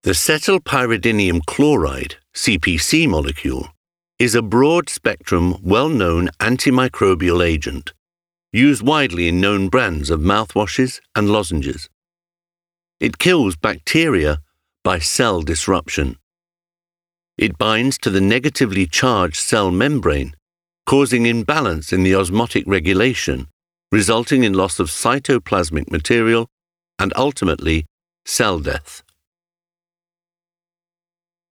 The cetylpyridinium chloride, CPC molecule, is a broad-spectrum, well-known antimicrobial agent, used widely in known brands of mouthwashes and lozenges. It kills bacteria by cell disruption. It binds to the negatively charged cell membrane, causing imbalance in the osmotic regulation, resulting in loss of cytoplasmic material and ultimately cell death.